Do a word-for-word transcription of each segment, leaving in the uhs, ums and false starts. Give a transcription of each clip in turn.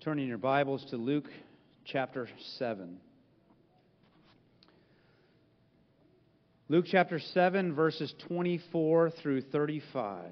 Turning your Bibles to Luke chapter seven. Luke chapter seven, verses twenty-four through thirty-five.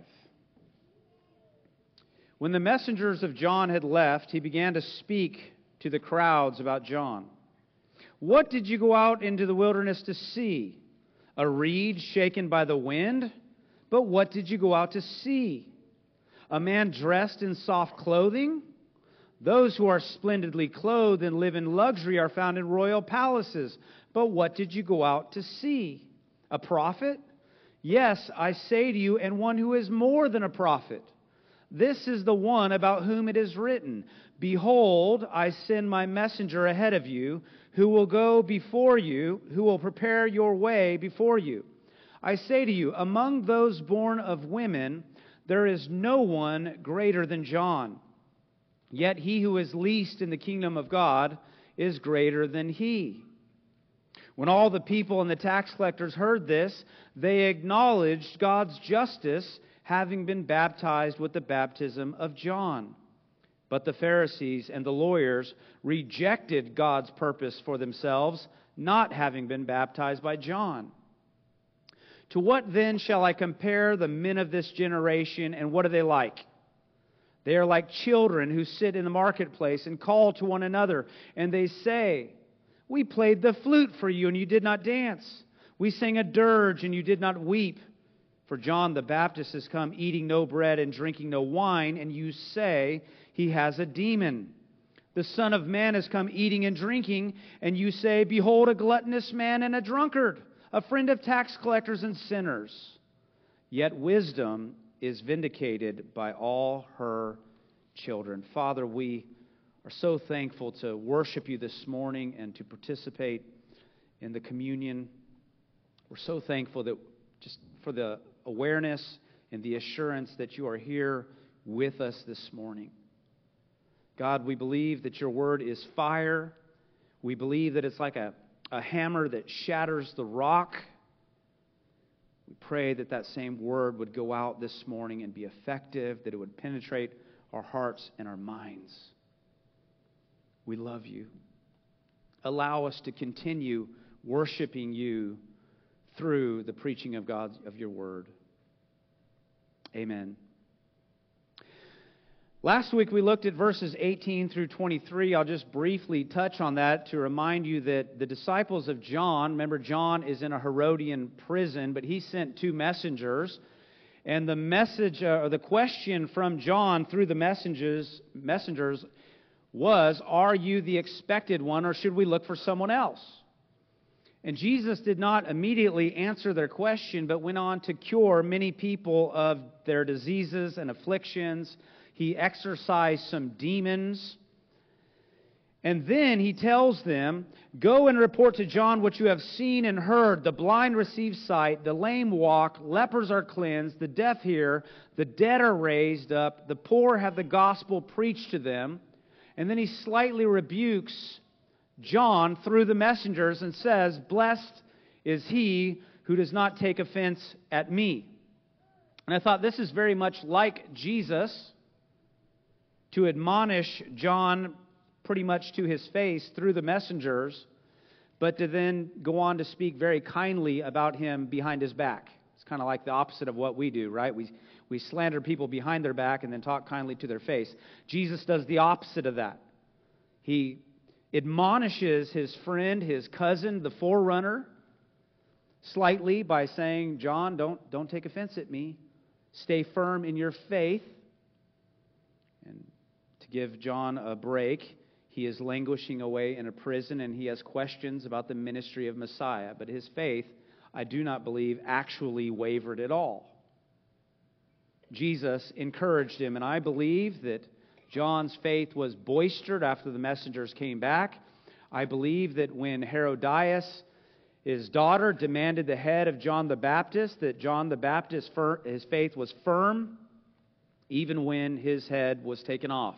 When the messengers of John had left, he began to speak to the crowds about John. "What did you go out into the wilderness to see? A reed shaken by the wind? But what did you go out to see? A man dressed in soft clothing? Those who are splendidly clothed and live in luxury are found in royal palaces. But what did you go out to see? A prophet? Yes, I say to you, and one who is more than a prophet. This is the one about whom it is written, 'Behold, I send my messenger ahead of you, who will go before you, who will prepare your way before you.' I say to you, among those born of women, there is no one greater than John. Yet he who is least in the kingdom of God is greater than he." When all the people and the tax collectors heard this, they acknowledged God's justice, having been baptized with the baptism of John. But the Pharisees and the lawyers rejected God's purpose for themselves, not having been baptized by John. "To what then shall I compare the men of this generation, and what are they like? They are like children who sit in the marketplace and call to one another, and they say, 'We played the flute for you, and you did not dance. We sang a dirge, and you did not weep. For John the Baptist has come eating no bread and drinking no wine, and you say he has a demon. The Son of Man has come eating and drinking, and you say, Behold, a gluttonous man and a drunkard, a friend of tax collectors and sinners. Yet wisdom is vindicated by all her children." Father, we are so thankful to worship you this morning and to participate in the communion. We're so thankful that just for the awareness and the assurance that you are here with us this morning. God, we believe that your word is fire. We believe that it's like a, a hammer that shatters the rock. We pray that that same word would go out this morning and be effective, that it would penetrate our hearts and our minds. We love you. Allow us to continue worshiping you through the preaching of God, of your word. Amen. Last week we looked at verses eighteen through twenty-three. I'll just briefly touch on that to remind you that the disciples of John, remember John is in a Herodian prison, but he sent two messengers. And the message, uh, or the question from John through the messengers, messengers was, are you the expected one, or should we look for someone else? And Jesus did not immediately answer their question, but went on to cure many people of their diseases and afflictions. He exorcised some demons. And then he tells them, "Go and report to John what you have seen and heard. The blind receive sight, the lame walk, lepers are cleansed, the deaf hear, the dead are raised up, the poor have the gospel preached to them." And then he slightly rebukes John through the messengers and says, "Blessed is he who does not take offense at me." And I thought this is very much like Jesus, to admonish John pretty much to his face through the messengers, but to then go on to speak very kindly about him behind his back. It's kind of like the opposite of what we do, right? We we slander people behind their back and then talk kindly to their face. Jesus does the opposite of that. He admonishes his friend, his cousin, the forerunner, slightly by saying, "John, don't don't take offense at me. Stay firm in your faith." And to give John a break, he is languishing away in a prison, and he has questions about the ministry of Messiah. But his faith, I do not believe, actually wavered at all. Jesus encouraged him, and I believe that John's faith was boistered after the messengers came back. I believe that when Herodias, his daughter, demanded the head of John the Baptist, that John the Baptist, his faith was firm, even when his head was taken off.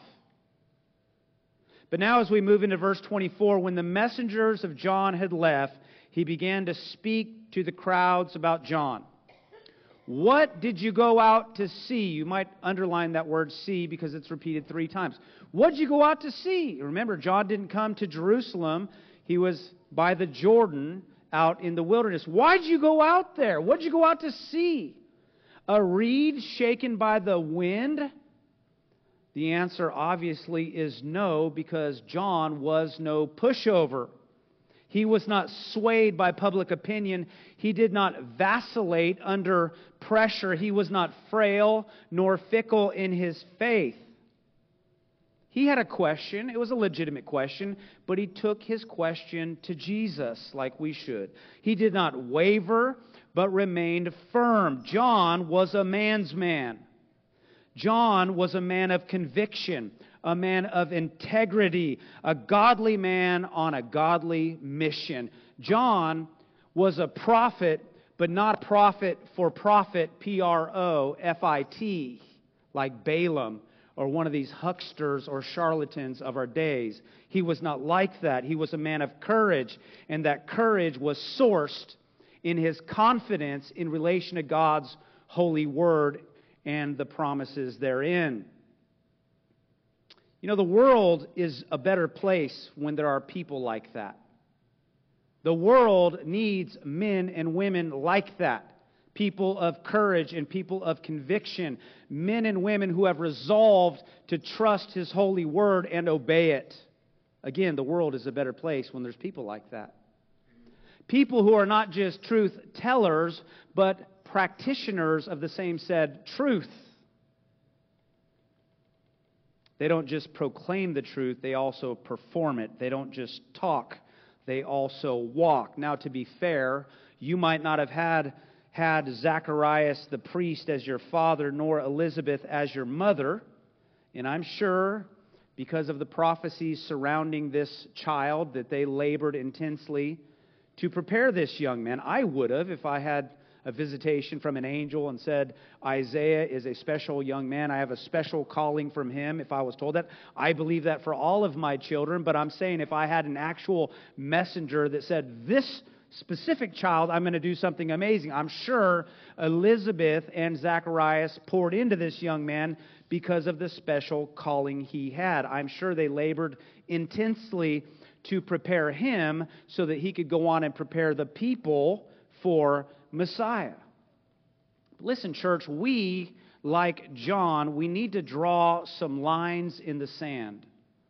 But now as we move into verse twenty-four, when the messengers of John had left, he began to speak to the crowds about John. What did you go out to see? You might underline that word see because it's repeated three times. What did you go out to see? Remember, John didn't come to Jerusalem. He was by the Jordan out in the wilderness. Why did you go out there? What did you go out to see? A reed shaken by the wind? The answer obviously is no, because John was no pushover. He was not swayed by public opinion. He did not vacillate under pressure. He was not frail nor fickle in his faith. He had a question. It was a legitimate question, but he took his question to Jesus like we should. He did not waver, but remained firm. John was a man's man. John was a man of conviction, a man of integrity, a godly man on a godly mission. John was a prophet, but not a prophet for profit, P R O F I T, like Balaam or one of these hucksters or charlatans of our days. He was not like that. He was a man of courage, and that courage was sourced in his confidence in relation to God's holy word and the promises therein. You know, the world is a better place when there are people like that. The world needs men and women like that. People of courage and people of conviction. Men and women who have resolved to trust His holy word and obey it. Again, the world is a better place when there's people like that. People who are not just truth tellers, but practitioners of the same said truth. They don't just proclaim the truth, they also perform it. They don't just talk, they also walk. Now, to be fair, you might not have had, had Zacharias the priest as your father, nor Elizabeth as your mother. And I'm sure, because of the prophecies surrounding this child, that they labored intensely to prepare this young man. I would have if I had a visitation from an angel and said, Isaiah is a special young man. I have a special calling from him. If I was told that, I believe that for all of my children. But I'm saying if I had an actual messenger that said, this specific child, I'm going to do something amazing. I'm sure Elizabeth and Zacharias poured into this young man because of the special calling he had. I'm sure they labored intensely to prepare him so that he could go on and prepare the people for Messiah. Listen, church, we, like John, we need to draw some lines in the sand.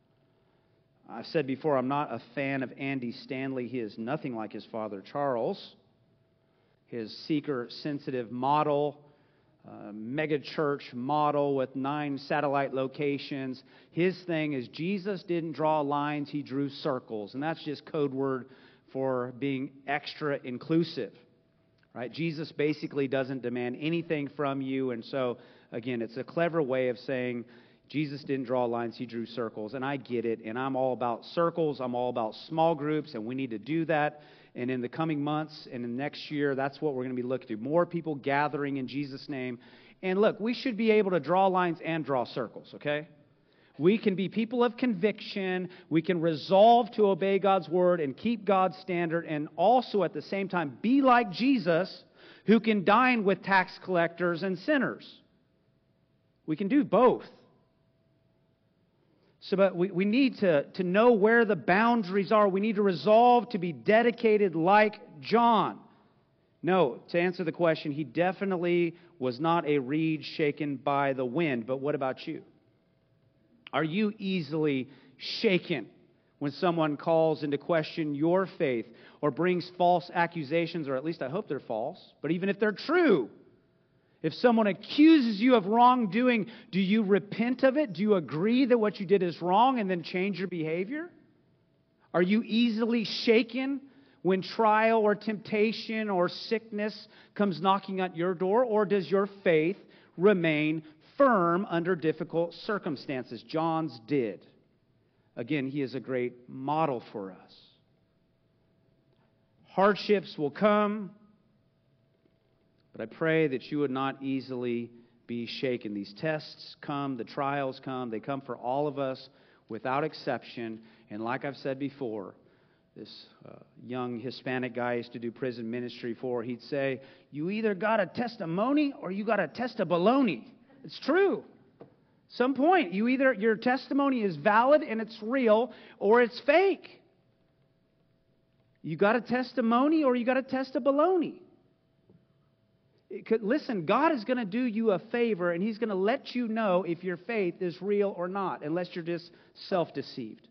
I've said before, I'm not a fan of Andy Stanley. He is nothing like his father, Charles. His seeker-sensitive model, uh, mega-church model with nine satellite locations. His thing is Jesus didn't draw lines, He drew circles. And that's just code word for being extra inclusive. Right? Jesus basically doesn't demand anything from you. And so, again, it's a clever way of saying Jesus didn't draw lines, He drew circles. And I get it. And I'm all about circles. I'm all about small groups. And we need to do that. And in the coming months and in next year, that's what we're going to be looking to. More people gathering in Jesus' name. And look, we should be able to draw lines and draw circles, okay? We can be people of conviction. We can resolve to obey God's word and keep God's standard, and also at the same time be like Jesus, who can dine with tax collectors and sinners. We can do both. So, but we, we need to, to know where the boundaries are. We need to resolve to be dedicated like John. No, to answer the question, he definitely was not a reed shaken by the wind. But what about you? Are you easily shaken when someone calls into question your faith or brings false accusations, or at least I hope they're false, but even if they're true, if someone accuses you of wrongdoing, do you repent of it? Do you agree that what you did is wrong and then change your behavior? Are you easily shaken when trial or temptation or sickness comes knocking at your door, or does your faith remain firm under difficult circumstances? John's did. Again, he is a great model for us. Hardships will come, but I pray that you would not easily be shaken. These tests come, the trials come, they come for all of us without exception. And like I've said before, this uh, young Hispanic guy I used to do prison ministry for, he'd say, you either got a testimony or you got a test of baloney. It's true. Some point, you either your testimony is valid and it's real, or it's fake. You got a testimony or you got a test of baloney. It could, listen, God is going to do you a favor, and He's going to let you know if your faith is real or not, unless you're just self-deceived.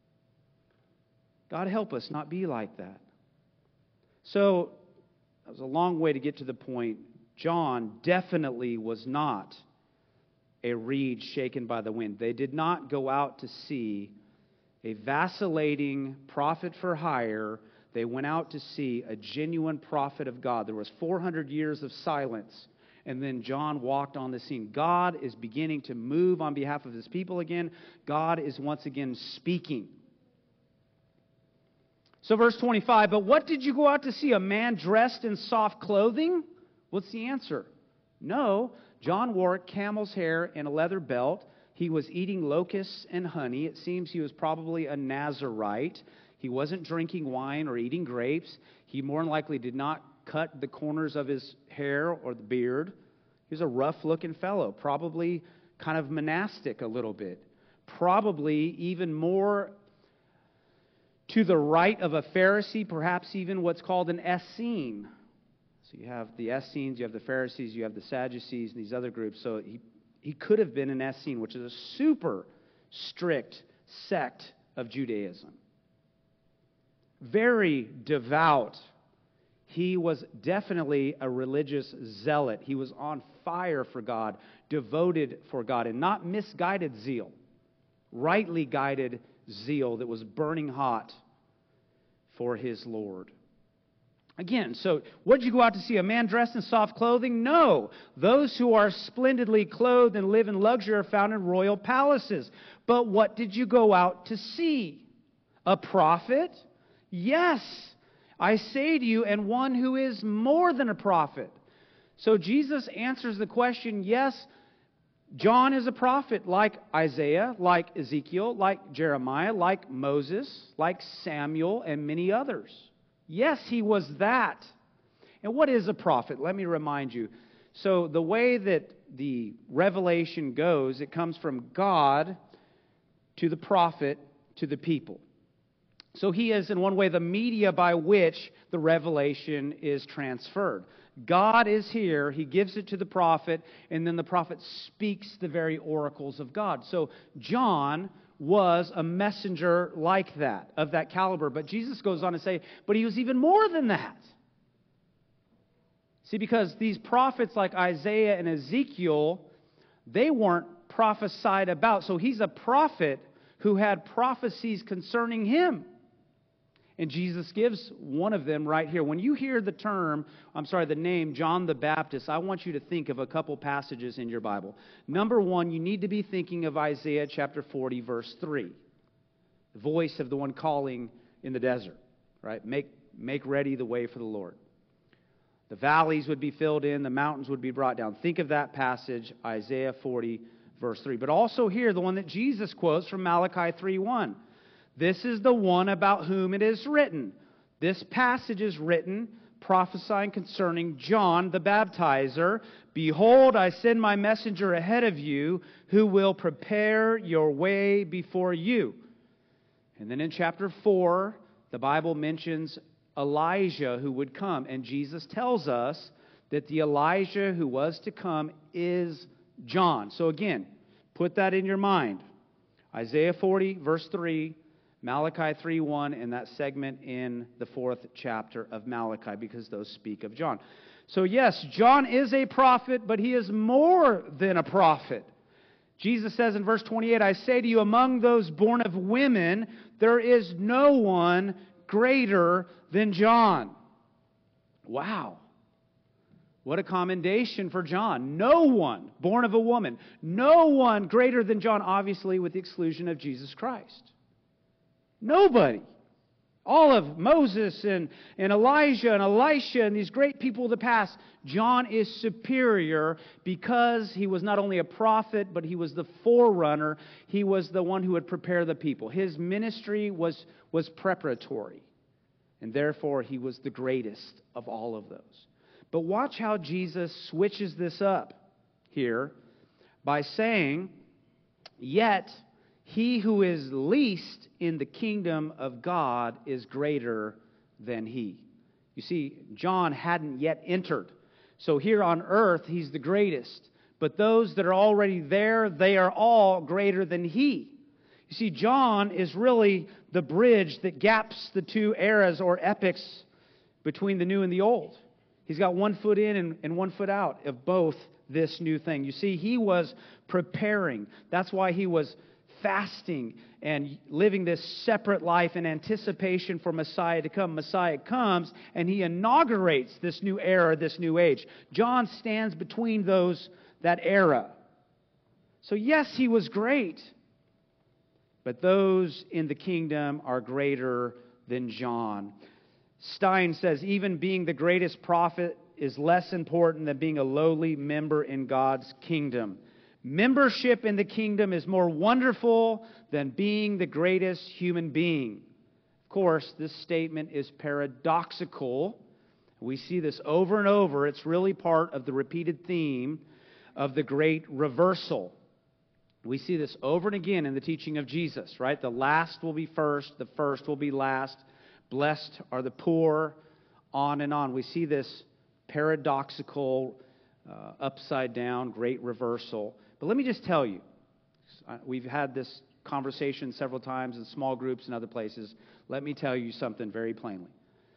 God help us not be like that. So, that was a long way to get to the point. John definitely was not a reed shaken by the wind. They did not go out to see a vacillating prophet for hire. They went out to see a genuine prophet of God. There was four hundred years of silence, and then John walked on the scene. God is beginning to move on behalf of His people again. God is once again speaking. So verse twenty-five, but what did you go out to see? A man dressed in soft clothing? What's the answer? No. John wore camel's hair and a leather belt. He was eating locusts and honey. It seems he was probably a Nazarite. He wasn't drinking wine or eating grapes. He more than likely did not cut the corners of his hair or the beard. He was a rough-looking fellow, probably kind of monastic a little bit. Probably even more to the right of a Pharisee, perhaps even what's called an Essene. So you have the Essenes, you have the Pharisees, you have the Sadducees, and these other groups. So he, he could have been an Essene, which is a super strict sect of Judaism. Very devout. He was definitely a religious zealot. He was on fire for God, devoted for God, and not misguided zeal. Rightly guided zeal that was burning hot for his Lord. Again, so what did you go out to see? A man dressed in soft clothing? No. Those who are splendidly clothed and live in luxury are found in royal palaces. But what did you go out to see? A prophet? Yes, I say to you, and one who is more than a prophet. So Jesus answers the question, yes, John is a prophet like Isaiah, like Ezekiel, like Jeremiah, like Moses, like Samuel, and many others. Yes, he was that. And what is a prophet? Let me remind you. So the way that the revelation goes, it comes from God to the prophet to the people. So he is, in one way, the media by which the revelation is transferred. God is here, He gives it to the prophet, and then the prophet speaks the very oracles of God. So John was a messenger like that, of that caliber. But Jesus goes on to say, but he was even more than that. See, because these prophets like Isaiah and Ezekiel, they weren't prophesied about. So he's a prophet who had prophecies concerning him. And Jesus gives one of them right here. When you hear the term, I'm sorry, the name John the Baptist, I want you to think of a couple passages in your Bible. Number one, you need to be thinking of Isaiah chapter forty, verse three. The voice of the one calling in the desert, right? Make, make ready the way for the Lord. The valleys would be filled in, the mountains would be brought down. Think of that passage, Isaiah forty, verse three. But also here, the one that Jesus quotes from Malachi three one. This is the one about whom it is written. This passage is written prophesying concerning John the Baptizer. Behold, I send my messenger ahead of you who will prepare your way before you. And then in chapter four, the Bible mentions Elijah who would come. And Jesus tells us that the Elijah who was to come is John. So again, put that in your mind. Isaiah forty, verse three. Malachi three one, and that segment in the fourth chapter of Malachi, because those speak of John. So yes, John is a prophet, but he is more than a prophet. Jesus says in verse twenty-eight, I say to you, among those born of women, there is no one greater than John. Wow. What a commendation for John. No one born of a woman. No one greater than John, obviously with the exclusion of Jesus Christ. Nobody. All of Moses and, and Elijah and Elisha and these great people of the past, John is superior because he was not only a prophet, but he was the forerunner. He was the one who would prepare the people. His ministry was, was preparatory. and therefore he was the greatest of all of those. But watch how Jesus switches this up here by saying, yet he who is least in the kingdom of God is greater than he. You see, John hadn't yet entered. So here on earth, he's the greatest. But those that are already there, they are all greater than he. You see, John is really the bridge that gaps the two eras or epochs between the new and the old. He's got one foot in and, and one foot out of both this new thing. You see, he was preparing. That's why he was fasting and living this separate life in anticipation for Messiah to come. Messiah comes and he inaugurates this new era, this new age. John stands between those, that era. So yes, he was great, but those in the kingdom are greater than John. Stein says, even being the greatest prophet is less important than being a lowly member in God's kingdom. Membership in the kingdom is more wonderful than being the greatest human being. Of course, this statement is paradoxical. We see this over and over. It's really part of the repeated theme of the great reversal. We see this over and again in the teaching of Jesus, right? The last will be first, the first will be last. Blessed are the poor, on and on. We see this paradoxical, uh, upside down, great reversal. But let me just tell you, we've had this conversation several times in small groups and other places. Let me tell you something very plainly.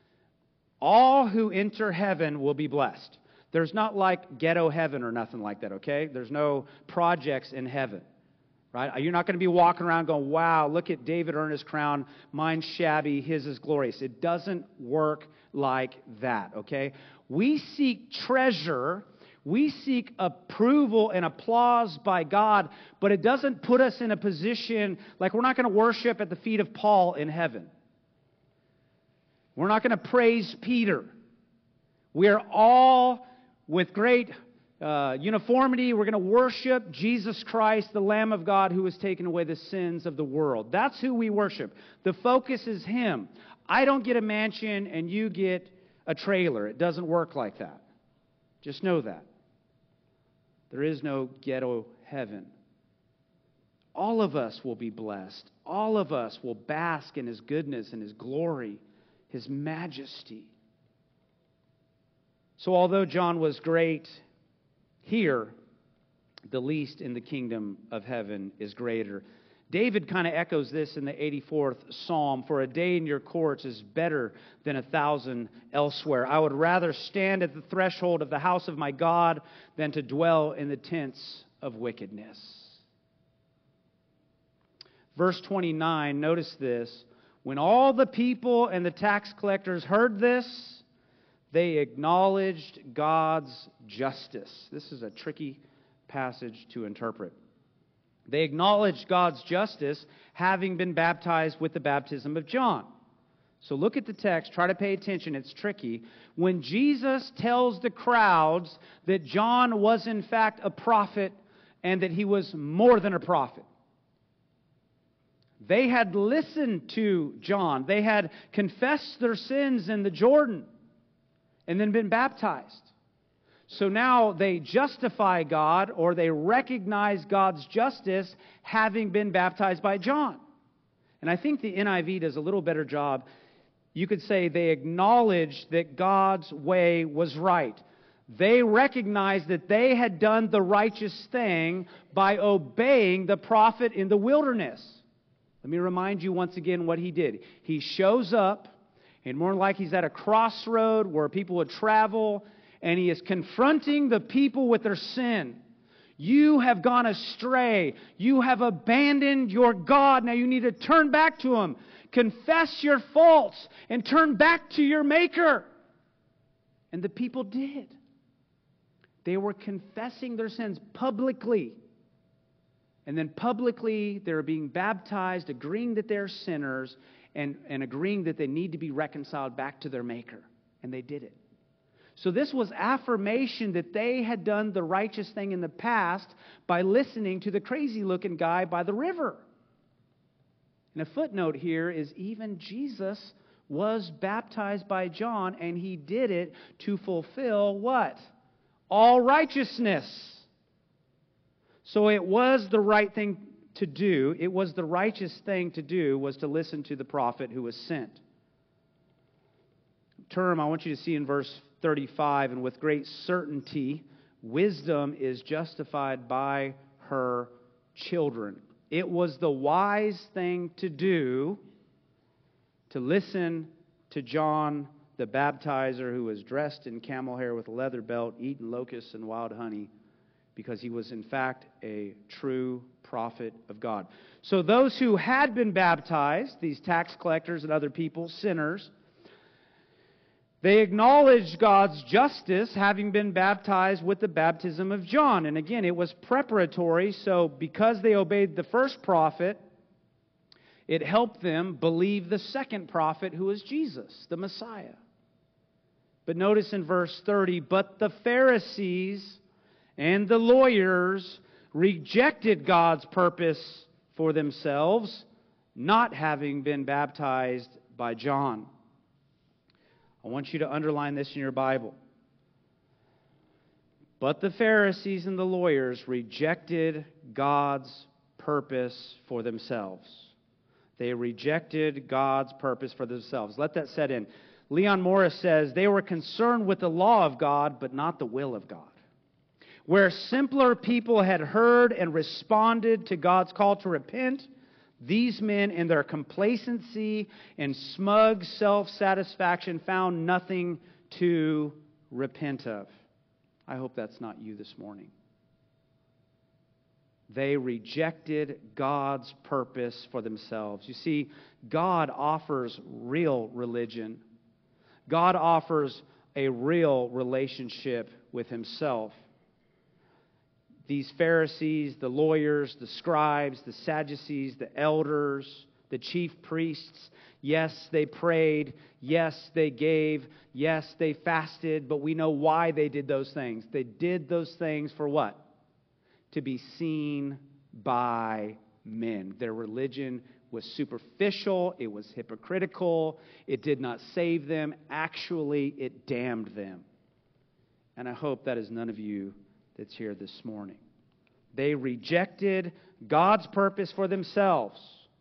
All who enter heaven will be blessed. There's not like ghetto heaven or nothing like that, okay? There's no projects in heaven. Right? You're not going to be walking around going, wow, look at David Ernest's crown. Mine's shabby, his is glorious. It doesn't work like that, okay? We seek treasure. We seek approval and applause by God, but it doesn't put us in a position like we're not going to worship at the feet of Paul in heaven. We're not going to praise Peter. We are all with great Uh, uniformity, we're going to worship Jesus Christ, the Lamb of God who has taken away the sins of the world. That's who we worship. The focus is Him. I don't get a mansion and you get a trailer. It doesn't work like that. Just know that. There is no ghetto heaven. All of us will be blessed. All of us will bask in His goodness and His glory, His majesty. So although John was great here, the least in the kingdom of heaven is greater. David kind of echoes this in the eighty-fourth Psalm. For a day in your courts is better than a thousand elsewhere. I would rather stand at the threshold of the house of my God than to dwell in the tents of wickedness. Verse twenty-nine, notice this. When all the people and the tax collectors heard this, they acknowledged God's justice. This is a tricky passage to interpret. They acknowledged God's justice, having been baptized with the baptism of John. So look at the text. Try to pay attention. It's tricky. When Jesus tells the crowds that John was in fact a prophet and that he was more than a prophet. They had listened to John. They had confessed their sins in the Jordan and then been baptized. So now they justify God, or they recognize God's justice, having been baptized by John. And I think the N I V does a little better job. You could say they acknowledged that God's way was right. They recognized that they had done the righteous thing by obeying the prophet in the wilderness. Let me remind you once again what he did. He shows up, and more like he's at a crossroad where people would travel, and he is confronting the people with their sin. You have gone astray. You have abandoned your God. Now you need to turn back to Him. Confess your faults and turn back to your Maker. And the people did. They were confessing their sins publicly. And then publicly they were being baptized, agreeing that they're sinners, And, and agreeing that they need to be reconciled back to their Maker. And they did it. So this was affirmation that they had done the righteous thing in the past by listening to the crazy-looking guy by the river. And a footnote here is even Jesus was baptized by John, and he did it to fulfill what? All righteousness. So it was the right thing to do. It was the righteous thing to do was to listen to the prophet who was sent. Term I want you to see in verse thirty-five, and with great certainty, wisdom is justified by her children. It was the wise thing to do to listen to John the baptizer, who was dressed in camel hair with a leather belt, eating locusts and wild honey, because he was in fact a true prophet of God. So those who had been baptized, these tax collectors and other people, sinners, they acknowledged God's justice, having been baptized with the baptism of John. And again, it was preparatory, so because they obeyed the first prophet, it helped them believe the second prophet, who was Jesus, the Messiah. But notice in verse thirty, but the Pharisees and the lawyers rejected God's purpose for themselves, not having been baptized by John. I want you to underline this in your Bible. But the Pharisees and the lawyers rejected God's purpose for themselves. They rejected God's purpose for themselves. Let that set in. Leon Morris says, they were concerned with the law of God, but not the will of God. Where simpler people had heard and responded to God's call to repent, these men, in their complacency and smug self-satisfaction, found nothing to repent of. I hope that's not you this morning. They rejected God's purpose for themselves. You see, God offers real religion. God offers a real relationship with Himself. These Pharisees, the lawyers, the scribes, the Sadducees, the elders, the chief priests, yes, they prayed. Yes, they gave. Yes, they fasted. But we know why they did those things. They did those things for what? To be seen by men. Their religion was superficial. It was hypocritical. It did not save them. Actually, it damned them. And I hope that is none of you that's here this morning. They rejected God's purpose for themselves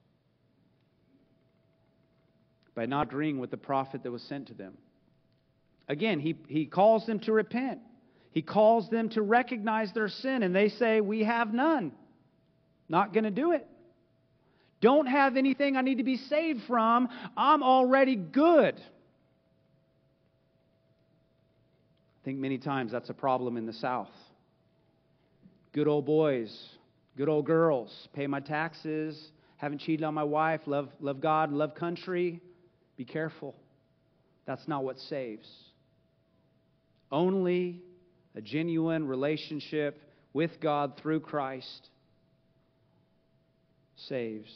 by not agreeing with the prophet that was sent to them. Again, he, he calls them to repent. He calls them to recognize their sin, and they say, we have none. Not going to do it. Don't have anything I need to be saved from. I'm already good. I think many times that's a problem in the South. Good old boys, good old girls, pay my taxes, haven't cheated on my wife, love, love God, love country. Be careful. That's not what saves. Only a genuine relationship with God through Christ saves.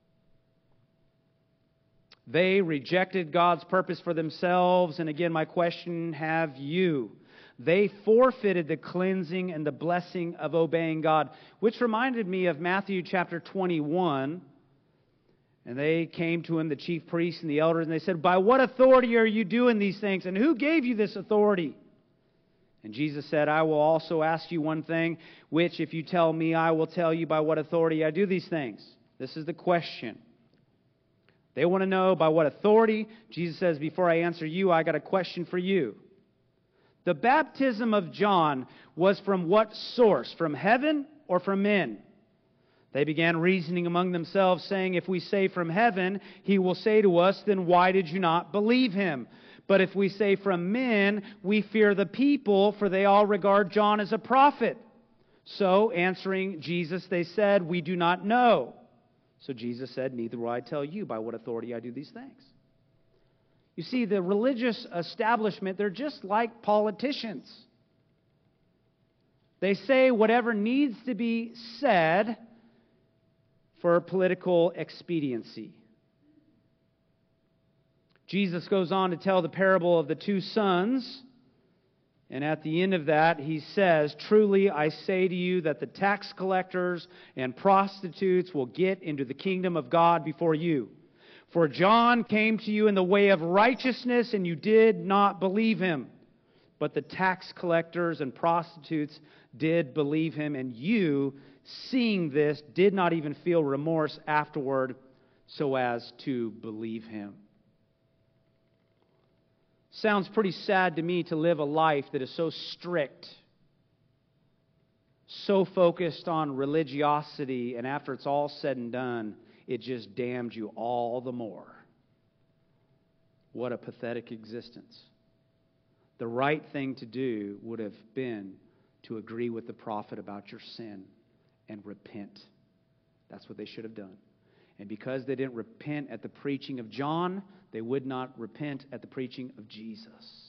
They rejected God's purpose for themselves. And again, my question, have you? They forfeited the cleansing and the blessing of obeying God, which reminded me of Matthew chapter twenty-one. And they came to him, the chief priests and the elders, and they said, by what authority are you doing these things? And who gave you this authority? And Jesus said, I will also ask you one thing, which if you tell me, I will tell you by what authority I do these things. This is the question. They want to know by what authority. Jesus says, before I answer you, I got a question for you. The baptism of John was from what source? From heaven or from men? They began reasoning among themselves, saying, if we say from heaven, he will say to us, then why did you not believe him? But if we say from men, we fear the people, for they all regard John as a prophet. So, answering Jesus, they said, we do not know. So Jesus said, neither will I tell you by what authority I do these things. You see, the religious establishment, they're just like politicians. They say whatever needs to be said for political expediency. Jesus goes on to tell the parable of the two sons. And at the end of that, he says, truly I say to you that the tax collectors and prostitutes will get into the kingdom of God before you. For John came to you in the way of righteousness, and you did not believe him. But the tax collectors and prostitutes did believe him, and you, seeing this, did not even feel remorse afterward so as to believe him. Sounds pretty sad to me to live a life that is so strict, so focused on religiosity, and after it's all said and done, it just damned you all the more. What a pathetic existence. The right thing to do would have been to agree with the prophet about your sin and repent. That's what they should have done. And because they didn't repent at the preaching of John, they would not repent at the preaching of Jesus.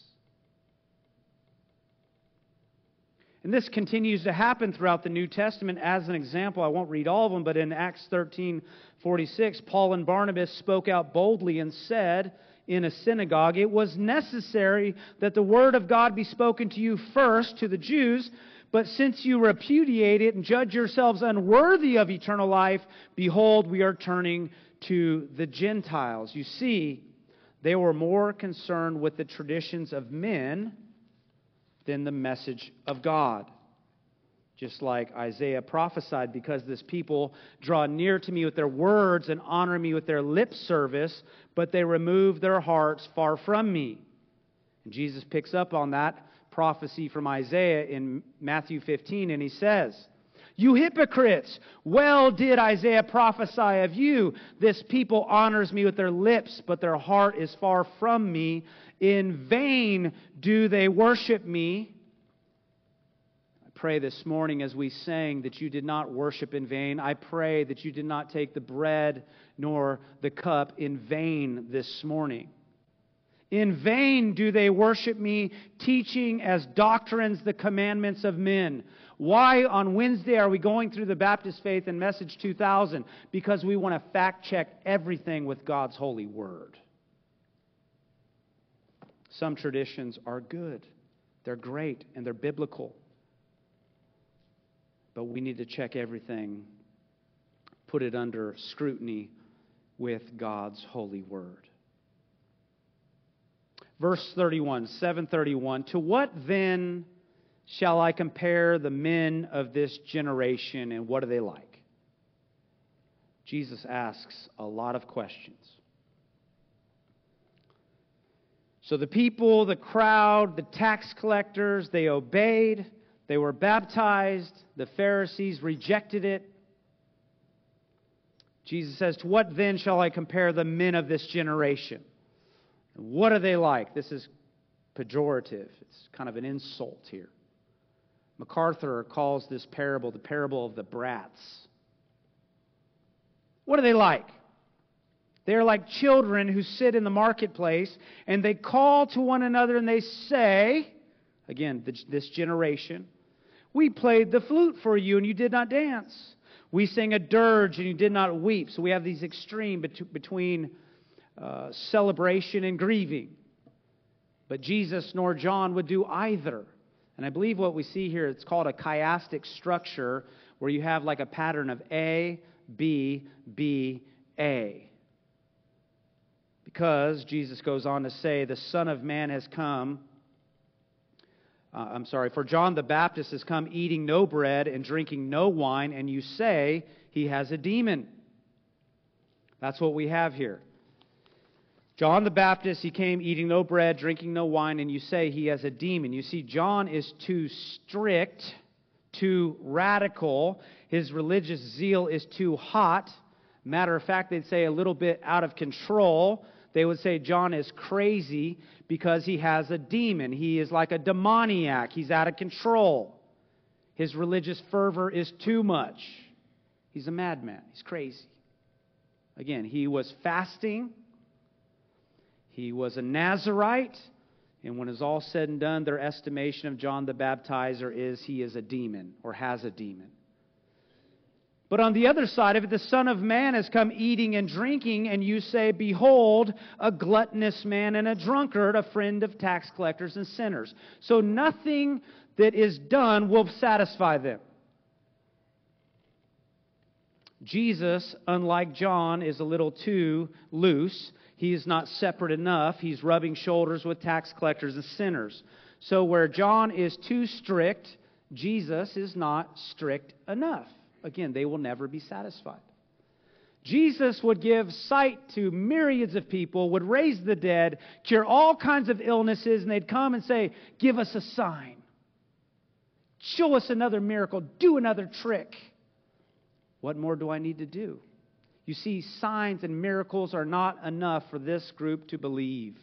And this continues to happen throughout the New Testament. As an example, I won't read all of them, but in Acts thirteen forty-six, Paul and Barnabas spoke out boldly and said in a synagogue, "It was necessary that the word of God be spoken to you first, to the Jews, but since you repudiate it and judge yourselves unworthy of eternal life, behold, we are turning to the Gentiles." You see, they were more concerned with the traditions of men than the message of God. Just like Isaiah prophesied, because this people draw near to me with their words and honor me with their lip service, but they remove their hearts far from me. And Jesus picks up on that prophecy from Isaiah in Matthew fifteen, and he says, "You hypocrites, well did Isaiah prophesy of you. This people honors me with their lips, but their heart is far from me. In vain do they worship me." I pray this morning as we sang that you did not worship in vain. I pray that you did not take the bread nor the cup in vain this morning. In vain do they worship me, teaching as doctrines the commandments of men. Why on Wednesday are we going through the Baptist Faith and Message two thousand? Because we want to fact check everything with God's holy word. Some traditions are good, they're great, and they're biblical. But we need to check everything, put it under scrutiny with God's holy word. Verse thirty-one, seven thirty-one, "To what then shall I compare the men of this generation, and what are they like?" Jesus asks a lot of questions. So the people, the crowd, the tax collectors, they obeyed. They were baptized. The Pharisees rejected it. Jesus says, "To what then shall I compare the men of this generation? What are they like?" This is pejorative. It's kind of an insult here. MacArthur calls this parable the parable of the brats. What are they like? They're like children who sit in the marketplace and they call to one another and they say, again, this generation, "We played the flute for you and you did not dance. We sang a dirge and you did not weep." So we have these extreme between uh, celebration and grieving. But Jesus nor John would do either. And I believe what we see here, it's called a chiastic structure, where you have like a pattern of A, B, B, A. Because Jesus goes on to say, the Son of Man has come, uh, I'm sorry, for John the Baptist has come eating no bread and drinking no wine, and you say he has a demon. That's what we have here. John the Baptist, he came eating no bread, drinking no wine, and you say he has a demon. You see, John is too strict, too radical. His religious zeal is too hot. Matter of fact, they'd say a little bit out of control. They would say John is crazy because he has a demon. He is like a demoniac. He's out of control. His religious fervor is too much. He's a madman. He's crazy. Again, he was fasting. He was a Nazirite. And when it's all said and done, their estimation of John the Baptizer is he is a demon or has a demon. But on the other side of it, the Son of Man has come eating and drinking, and you say, "Behold, a gluttonous man and a drunkard, a friend of tax collectors and sinners." So nothing that is done will satisfy them. Jesus, unlike John, is a little too loose. He is not separate enough. He's rubbing shoulders with tax collectors and sinners. So where John is too strict, Jesus is not strict enough. Again, they will never be satisfied. Jesus would give sight to myriads of people, would raise the dead, cure all kinds of illnesses, and they'd come and say, "Give us a sign. Show us another miracle. Do another trick." What more do I need to do? You see, signs and miracles are not enough for this group to believe.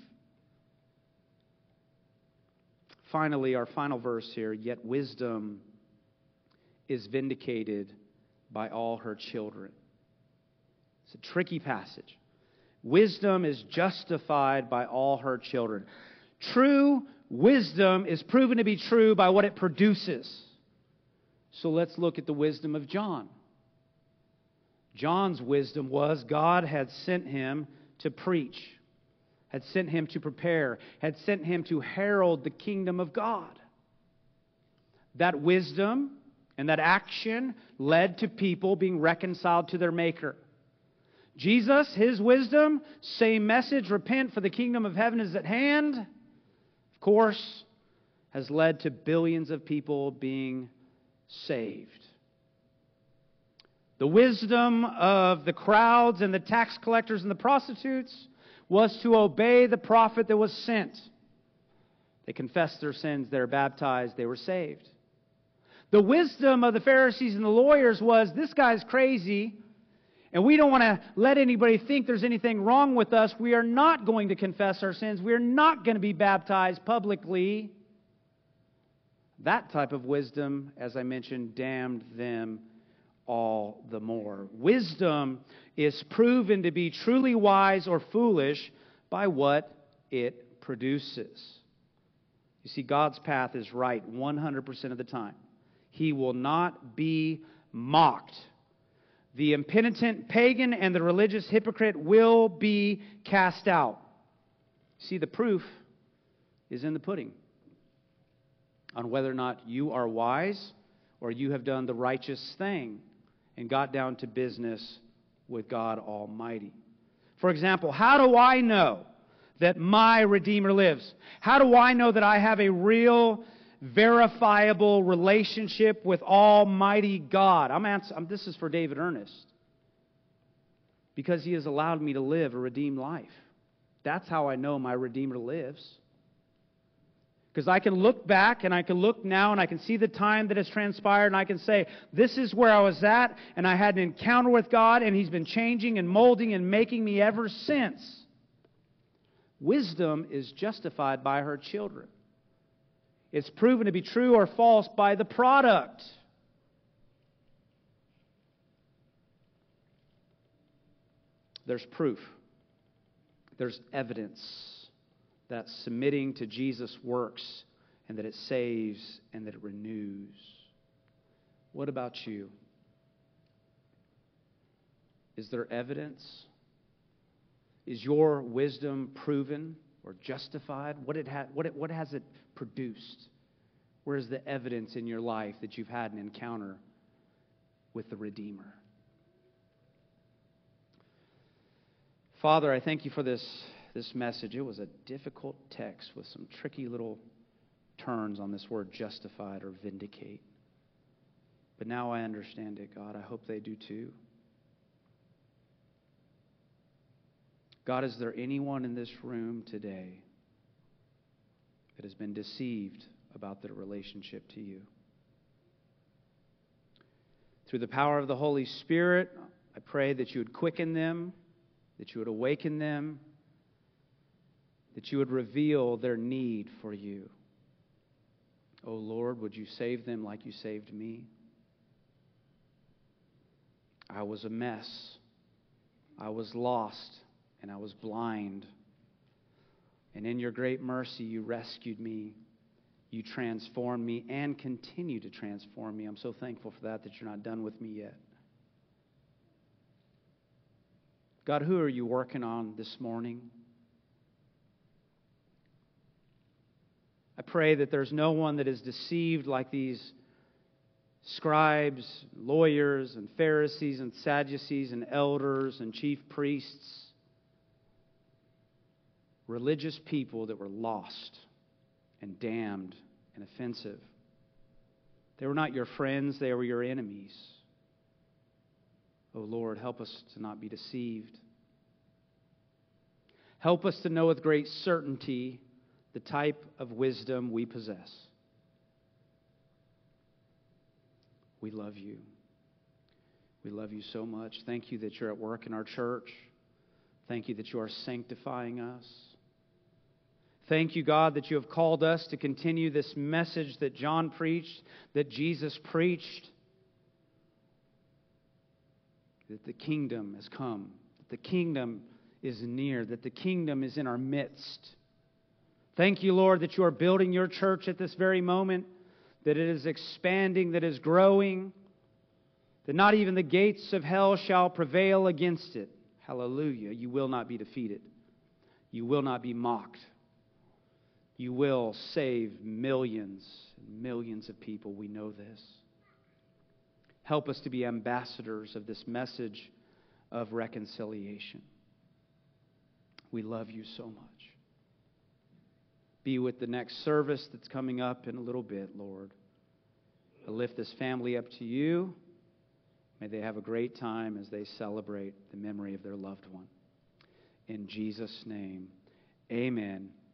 Finally, our final verse here, yet wisdom is vindicated by all her children. It's a tricky passage. Wisdom is justified by all her children. True wisdom is proven to be true by what it produces. So let's look at the wisdom of John. John's wisdom was God had sent him to preach, had sent him to prepare, had sent him to herald the kingdom of God. That wisdom and that action led to people being reconciled to their Maker. Jesus, His wisdom, same message, repent for the kingdom of heaven is at hand, of course, has led to billions of people being saved. The wisdom of the crowds and the tax collectors and the prostitutes was to obey the prophet that was sent. They confessed their sins, they were baptized, they were saved. The wisdom of the Pharisees and the lawyers was, this guy's crazy, and we don't want to let anybody think there's anything wrong with us. We are not going to confess our sins. We are not going to be baptized publicly. That type of wisdom, as I mentioned, damned them all the more. Wisdom is proven to be truly wise or foolish by what it produces. You see, God's path is right one hundred percent of the time. He will not be mocked. The impenitent pagan and the religious hypocrite will be cast out. See, the proof is in the pudding on whether or not you are wise or you have done the righteous thing and got down to business with God Almighty. For example, how do I know that my Redeemer lives? How do I know that I have a real, verifiable relationship with Almighty God? I'm answering, this is for David Ernest. Because He has allowed me to live a redeemed life. That's how I know my Redeemer lives. Because I can look back and I can look now and I can see the time that has transpired and I can say, this is where I was at and I had an encounter with God and He's been changing and molding and making me ever since. Wisdom is justified by her children. It's proven to be true or false by the product. There's proof. There's evidence that submitting to Jesus works and that it saves and that it renews. What about you? Is there evidence? Is your wisdom proven or justified? What, it ha- what, it, what has it produced? Where is the evidence in your life that you've had an encounter with the Redeemer? Father, I thank You for this This message. It was a difficult text with some tricky little turns on this word justified or vindicate. But now I understand it, God. I hope they do too. God, is there anyone in this room today that has been deceived about their relationship to You? Through the power of the Holy Spirit, I pray that You would quicken them, that You would awaken them, that You would reveal their need for You. Oh Lord, would You save them like You saved me? I was a mess. I was lost and I was blind. And in Your great mercy, You rescued me. You transformed me and continue to transform me. I'm so thankful for that, that You're not done with me yet. God, who are You working on this morning? I pray that there's no one that is deceived like these scribes, lawyers, and Pharisees, and Sadducees, and elders, and chief priests. Religious people that were lost and damned and offensive. They were not your friends, they were your enemies. Oh Lord, help us to not be deceived. Help us to know with great certainty the type of wisdom we possess. We love you. We love you so much. Thank you that you're at work in our church. Thank you that you are sanctifying us. Thank you, God, that you have called us to continue this message that John preached, that Jesus preached, that the kingdom has come, that the kingdom is near, that the kingdom is in our midst. Thank you, Lord, that you are building your church at this very moment, that it is expanding, that it is growing, that not even the gates of hell shall prevail against it. Hallelujah. You will not be defeated. You will not be mocked. You will save millions and millions of people. We know this. Help us to be ambassadors of this message of reconciliation. We love you so much. Be with the next service that's coming up in a little bit, Lord. I lift this family up to you. May they have a great time as they celebrate the memory of their loved one. In Jesus' name, amen.